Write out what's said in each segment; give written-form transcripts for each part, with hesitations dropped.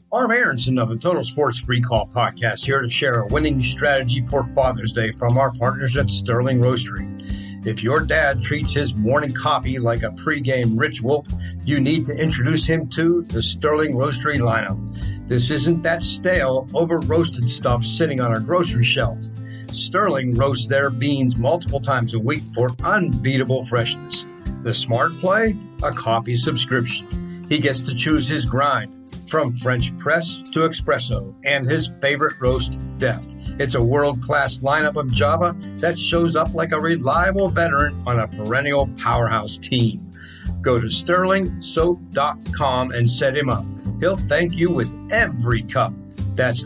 Arm Aronson of the Total Sports Recall podcast here to share a winning strategy for Father's Day from our partners at Sterling Roastery. If your dad treats his morning coffee like a pregame ritual, you need to introduce him to the Sterling Roastery lineup. This isn't that stale, over-roasted stuff sitting on our grocery shelf. Sterling roasts their beans multiple times a week for unbeatable freshness. The smart play? A coffee subscription. He gets to choose his grind, from French press to espresso, and his favorite roast, deft. It's a world-class lineup of Java that shows up like a reliable veteran on a perennial powerhouse team. Go to sterlingsoap.com and set him up. He'll thank you with every cup. That's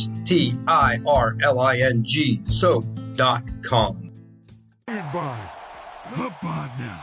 STIRLING soap.com. Goodbye. Up on now.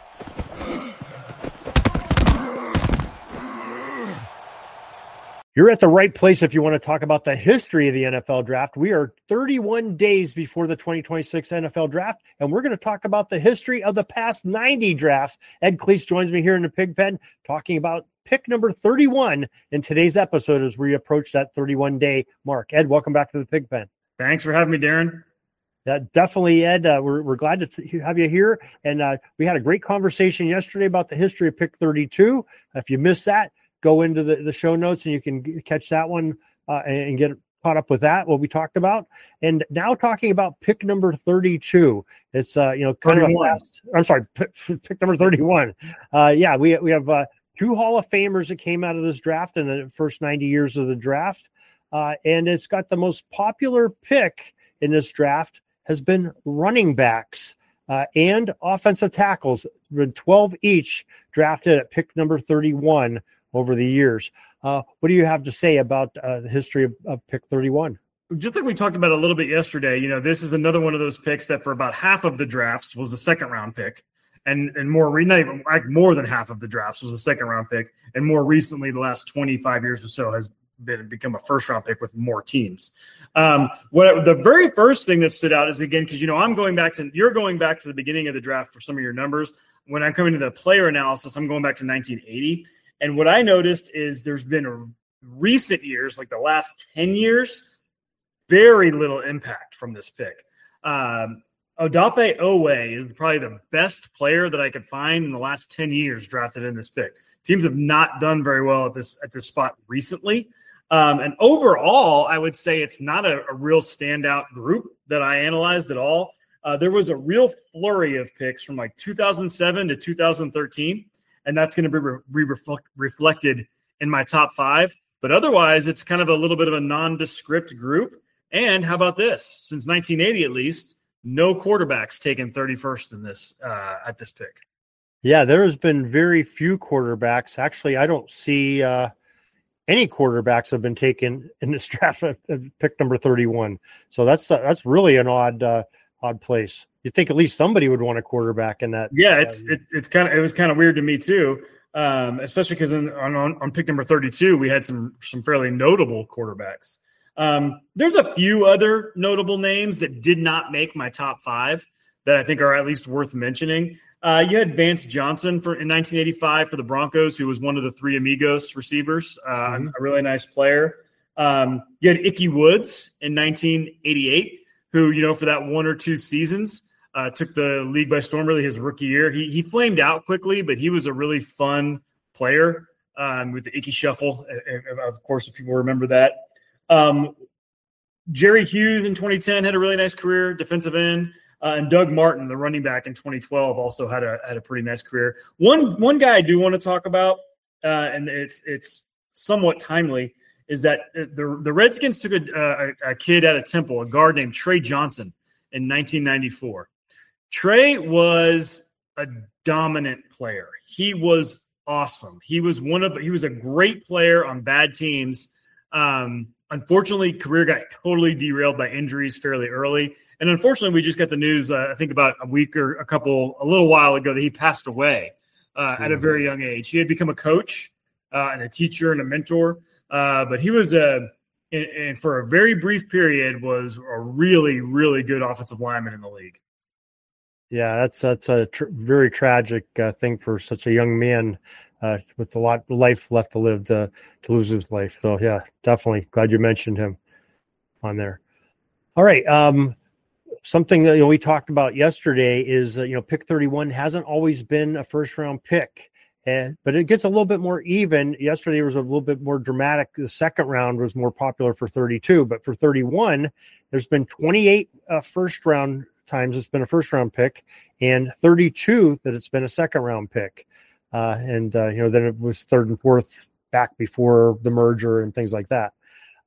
You're at the right place if you want to talk about the history of the NFL draft. We are 31 days before the 2026 NFL draft, and we're going to talk about the history of the past 90 drafts. Ed Cleese joins me here in the Pig Pen talking about pick number 31 in today's episode as we approach that 31-day mark. Ed, welcome back to the Pig Pen. Thanks for having me, Darren. Definitely, Ed. We're glad to have you here. And we had a great conversation yesterday about the history of pick 32. If you missed that, go into the show notes and you can catch that one and get caught up with that, what we talked about. And now talking about pick number 32. It's, kind of pick number 31. We have two Hall of Famers that came out of this draft in the first 90 years of the draft. And it's got the most popular pick in this draft has been running backs and offensive tackles. Been 12 each drafted at pick number 31 over the years. What do you have to say about the history of pick 31? Just like we talked about a little bit yesterday, this is another one of those picks that for about half of the drafts was a second round pick. And more than half of the drafts was a second round pick. And more recently, the last 25 years or so has become a first round pick with more teams. The very first thing that stood out is, again, because, you're going back to the beginning of the draft for some of your numbers. When I'm coming to the player analysis, I'm going back to 1980. And what I noticed is there's been recent years, like the last 10 years, very little impact from this pick. Odafe Owe is probably the best player that I could find in the last 10 years drafted in this pick. Teams have not done very well at this spot recently. And overall, I would say it's not a real standout group that I analyzed at all. There was a real flurry of picks from like 2007 to 2013. And that's going to be reflected in my top five. But otherwise, it's kind of a little bit of a nondescript group. And how about this? Since 1980, at least, no quarterbacks taken 31st in this at this pick. Yeah, there has been very few quarterbacks. Actually, I don't see any quarterbacks have been taken in this draft at pick number 31. So that's really an odd place. You'd think at least somebody would want a quarterback in that. Yeah, it was kind of weird to me too, especially because on pick number 32 we had some fairly notable quarterbacks. There's a few other notable names that did not make my top five that I think are at least worth mentioning. You had Vance Johnson in 1985 for the Broncos, who was one of the three Amigos receivers, a really nice player. You had Ickey Woods in 1988, who, for that one or two seasons, took the league by storm, really his rookie year. He flamed out quickly, but he was a really fun player with the Ickey Shuffle, of course, if people remember that. Jerry Hughes in 2010 had a really nice career, defensive end. And Doug Martin, the running back in 2012, also had a pretty nice career. One guy I do want to talk about, and it's somewhat timely, is that the Redskins took a kid out of Temple, a guard named Trey Johnson, in 1994. Trey was a dominant player. He was awesome. He was a great player on bad teams. Unfortunately, career got totally derailed by injuries fairly early. And unfortunately, we just got the news, I think about a little while ago, that he passed away at a very young age. He had become a coach and a teacher and a mentor. But he was, and for a very brief period, was a really, really good offensive lineman in the league. Yeah, that's a very tragic thing for such a young man with a lot of life left to live to lose his life. So yeah, definitely glad you mentioned him on there. All right. Something that we talked about yesterday is pick 31 hasn't always been a first round pick, but it gets a little bit more even. Yesterday was a little bit more dramatic. The second round was more popular for 32, but for 31, there's been 28 first round times it's been a first round pick, and 32 that it's been a second round pick. Then it was third and fourth back before the merger and things like that.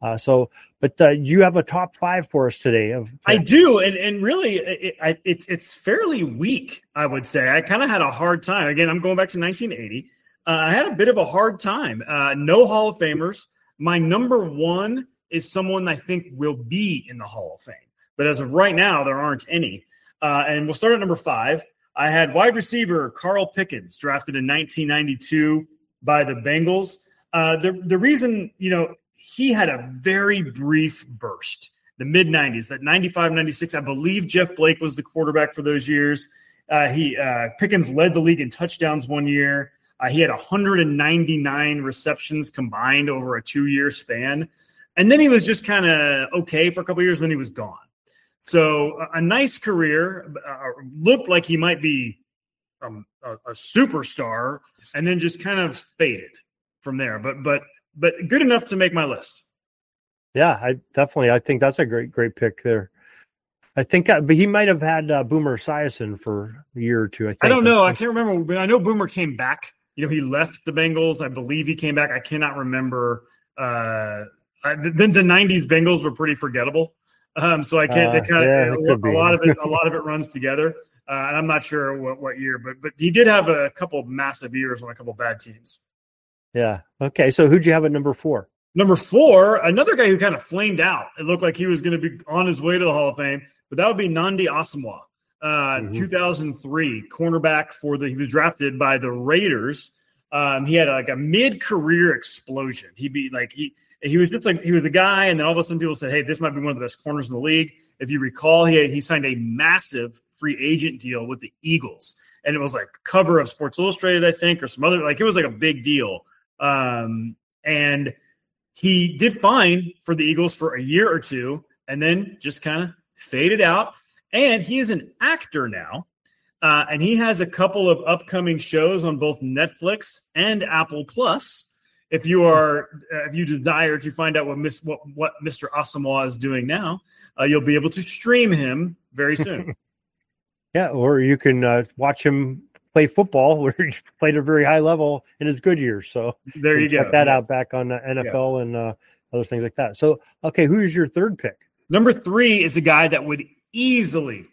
But you have a top 5 for us today. I do, and really, it's fairly weak, I would say. I kind of had a hard time. Again, I'm going back to 1980. I had a bit of a hard time. No Hall of Famers. My number 1 is someone I think will be in the Hall of Fame. But as of right now, there aren't any. And we'll start at number 5. I had wide receiver Carl Pickens, drafted in 1992 by the Bengals. The reason, he had a very brief burst, the mid-90s, that 95, 96. I believe Jeff Blake was the quarterback for those years. Pickens led the league in touchdowns one year. He had 199 receptions combined over a 2-year span. And then he was just kind of okay for a couple of years, then he was gone. So a nice career, looked like he might be a superstar, and then just kind of faded from there. But good enough to make my list. Yeah, I think that's a great pick there. I think, but he might have had Boomer Esiason for a year or two. I don't know. I can't remember. But I know Boomer came back. He left the Bengals. I believe he came back. I cannot remember. Then the '90s Bengals were pretty forgettable. So I can't. A lot of it runs together. And I'm not sure what year, but he did have a couple of massive years on a couple of bad teams. Yeah. Okay. So who'd you have at number 4? Number 4, another guy who kind of flamed out. It looked like he was going to be on his way to the Hall of Fame, but that would be Nnamdi Asomugha, 2003 cornerback he was drafted by the Raiders. He had a mid-career explosion. He was a guy, and then all of a sudden people said, hey, this might be one of the best corners in the league. If you recall, he signed a massive free agent deal with the Eagles, and it was like cover of Sports Illustrated, I think, or some other, it was like a big deal. And he did fine for the Eagles for a year or two, and then just kind of faded out. And he is an actor now. And he has a couple of upcoming shows on both Netflix and Apple Plus. If you desire to find out what Mr. Asomugha is doing now, you'll be able to stream him very soon. Yeah, or you can watch him play football, where he played at a very high level in his good years. So there you go. Check that out back on NFL and other things like that. So, okay, who is your third pick? Number 3 is a guy that would easily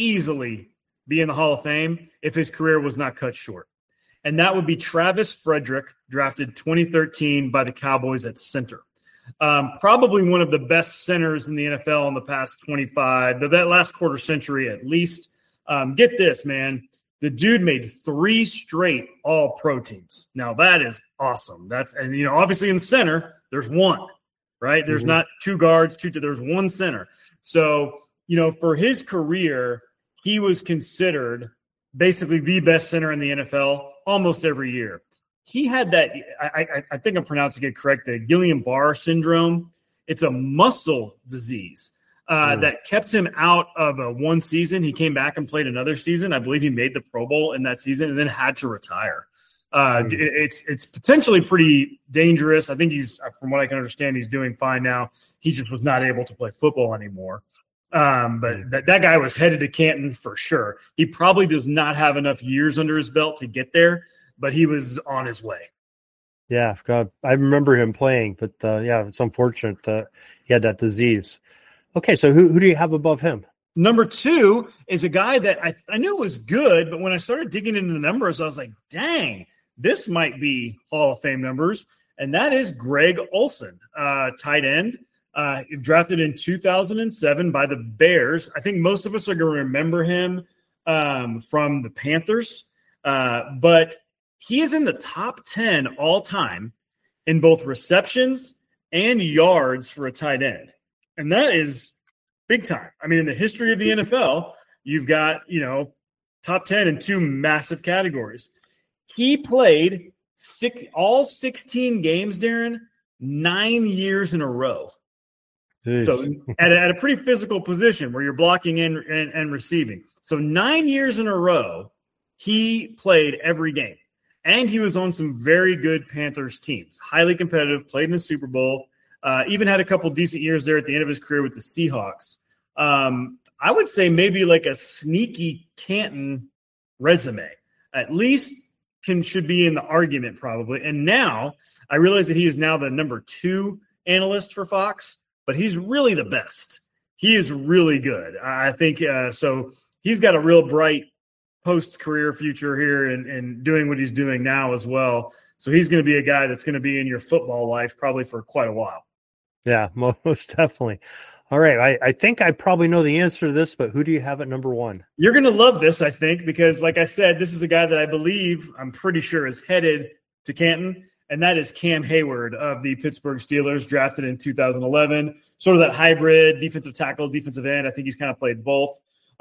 be in the Hall of Fame if his career was not cut short. And that would be Travis Frederick, drafted 2013 by the Cowboys at center. Probably one of the best centers in the NFL in the past 25, that last quarter century at least. Get this, man. The dude made 3 straight all-pro teams. Now, that is awesome. Obviously in center, there's one, right? There's not 2 guards, there's one center. So, for his career, he was considered basically the best center in the NFL almost every year. He had that, I think I'm pronouncing it correct, the Guillain-Barré syndrome. It's a muscle disease that kept him out of one season. He came back and played another season. I believe he made the Pro Bowl in that season and then had to retire. It's potentially pretty dangerous. I think from what I can understand, he's doing fine now. He just was not able to play football anymore. But that guy was headed to Canton for sure. He probably does not have enough years under his belt to get there, but he was on his way. Yeah, God, I remember him playing, but it's unfortunate he had that disease. Okay, so who do you have above him? Number 2 is a guy that I knew was good, but when I started digging into the numbers, I was like, dang, this might be Hall of Fame numbers, and that is Greg Olsen, tight end. Drafted in 2007 by the Bears. I think most of us are going to remember him from the Panthers, but he is in the top 10 all time in both receptions and yards for a tight end. And that is big time. I mean, in the history of the NFL, you've got, top 10 in 2 massive categories. He played all 16 games, Darren, 9 years in a row. Jeez. So at a pretty physical position where you're blocking and receiving. So 9 years in a row, he played every game. And he was on some very good Panthers teams, highly competitive, played in the Super Bowl, even had a couple decent years there at the end of his career with the Seahawks. I would say maybe like a sneaky Canton resume. At least should be in the argument probably. And now I realize that he is now the number 2 analyst for Fox, but he's really the best. He is really good. I think so. He's got a real bright post-career future here and doing what he's doing now as well. So he's going to be a guy that's going to be in your football life probably for quite a while. Yeah, most definitely. All right. I think I probably know the answer to this, but who do you have at number 1? You're going to love this, I think, because like I said, this is a guy that I believe, I'm pretty sure, is headed to Canton, and that is Cam Hayward of the Pittsburgh Steelers, drafted in 2011. Sort of that hybrid defensive tackle, defensive end. I think he's kind of played both.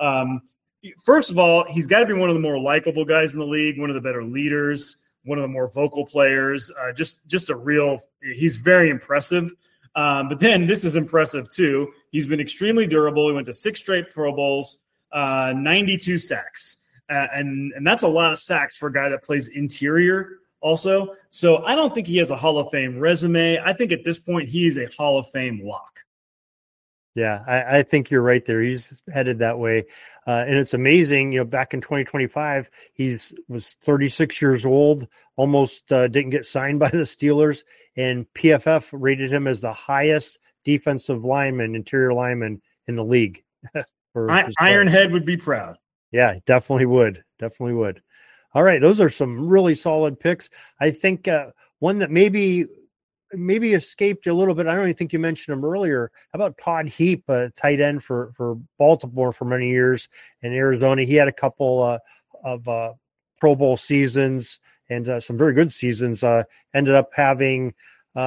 First of all, he's got to be one of the more likable guys in the league, one of the better leaders, one of the more vocal players, just a real – he's very impressive. But then this is impressive too. He's been extremely durable. He went to 6 straight Pro Bowls, 92 sacks. And that's a lot of sacks for a guy that plays interior also. So I don't think he has a Hall of Fame resume. I think at this point he is a Hall of Fame lock. Yeah, I think you're right there. He's headed that way. And it's amazing, back in 2025, he was 36 years old, almost didn't get signed by the Steelers, and PFF rated him as the highest defensive lineman, interior lineman in the league. Ironhead would be proud. Yeah, definitely would. Definitely would. All right, those are some really solid picks. I think one that maybe escaped you a little bit. I don't even think you mentioned him earlier. How about Todd Heap, a tight end for Baltimore for many years in Arizona? He had a couple of Pro Bowl seasons and some very good seasons. Ended up having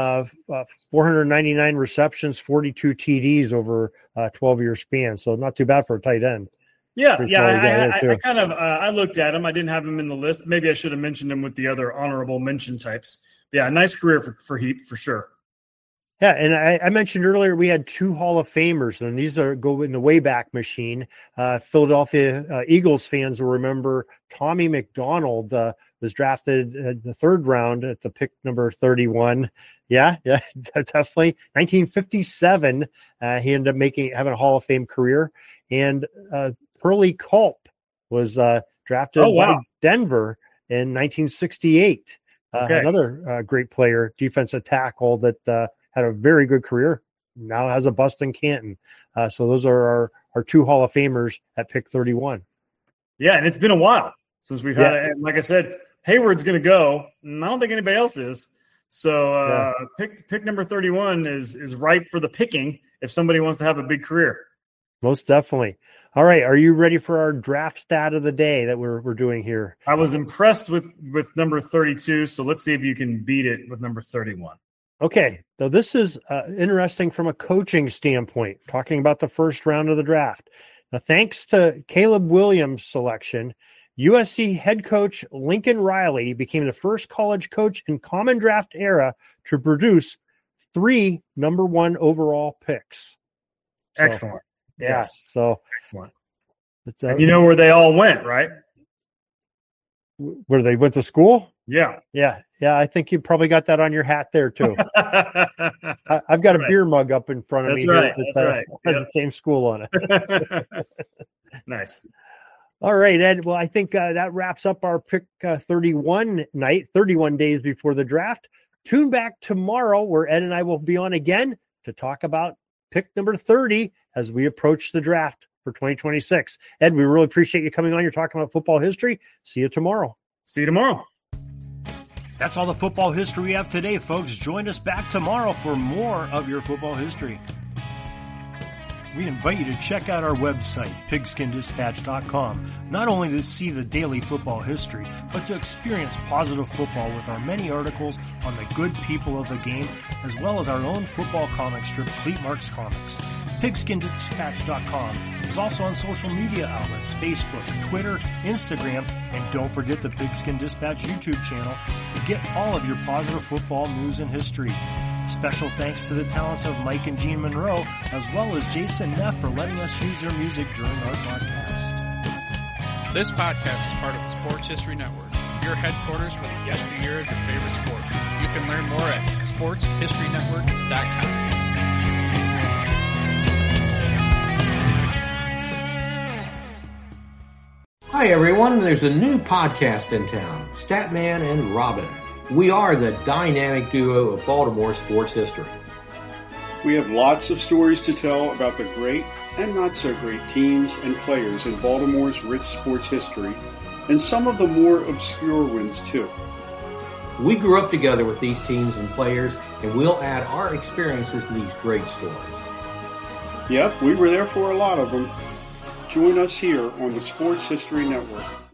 499 receptions, 42 TDs over a 12-year span. So not too bad for a tight end. Yeah. I kind of I looked at him. I didn't have him in the list. Maybe I should have mentioned him with the other honorable mention types. Yeah, nice career for Heap for sure. Yeah, and I mentioned earlier we had 2 Hall of Famers, and these go in the Wayback Machine. Philadelphia Eagles fans will remember Tommy McDonald was drafted in the 3rd round at the pick number 31. Yeah, definitely. 1957, he ended up having a Hall of Fame career. And Pearlie Culp was drafted by Denver in 1968. Another great player, defensive tackle that had a very good career, now has a bust in Canton. So those are our 2 Hall of Famers at pick 31. Yeah, and it's been a while since we've had it. Like I said, Hayward's going to go. I don't think anybody else is. So pick number 31 is ripe for the picking if somebody wants to have a big career. Most definitely. All right. Are you ready for our draft stat of the day that we're doing here? I was impressed with number 32. So let's see if you can beat it with number 31. Okay. So this is interesting from a coaching standpoint, talking about the first round of the draft. Now, thanks to Caleb Williams' selection, USC head coach Lincoln Riley became the first college coach in common draft era to produce 3 number 1 overall picks. So, excellent. Yeah. Yes. So excellent. And you know where they all went, right? Where they went to school? Yeah. Yeah. I think you probably got that on your hat there too. I've got a beer mug up in front of me. Right. Here That's right. Has the same school on it. Nice. All right, Ed. Well, I think that wraps up our pick 31 night, 31 days before the draft. Tune back tomorrow where Ed and I will be on again to talk about pick number 30 as we approach the draft for 2026. Ed, we really appreciate you coming on. You're talking about football history. See you tomorrow. See you tomorrow. That's all the football history we have today, folks. Join us back tomorrow for more of your football history. We invite you to check out our website, pigskindispatch.com, not only to see the daily football history, but to experience positive football with our many articles on the good people of the game, as well as our own football comic strip, Cleat Marks Comics. Pigskindispatch.com is also on social media outlets, Facebook, Twitter, Instagram, and don't forget the Pigskin Dispatch YouTube channel to get all of your positive football news and history. Special thanks to the talents of Mike and Gene Monroe, as well as Jason Neff for letting us use their music during our podcast. This podcast is part of the Sports History Network, your headquarters for the yesteryear of your favorite sport. You can learn more at sportshistorynetwork.com. Hi everyone, there's a new podcast in town, Statman and Robin. We are the dynamic duo of Baltimore sports history. We have lots of stories to tell about the great and not so great teams and players in Baltimore's rich sports history, and some of the more obscure ones too. We grew up together with these teams and players, and we'll add our experiences to these great stories. Yep, we were there for a lot of them. Join us here on the Sports History Network.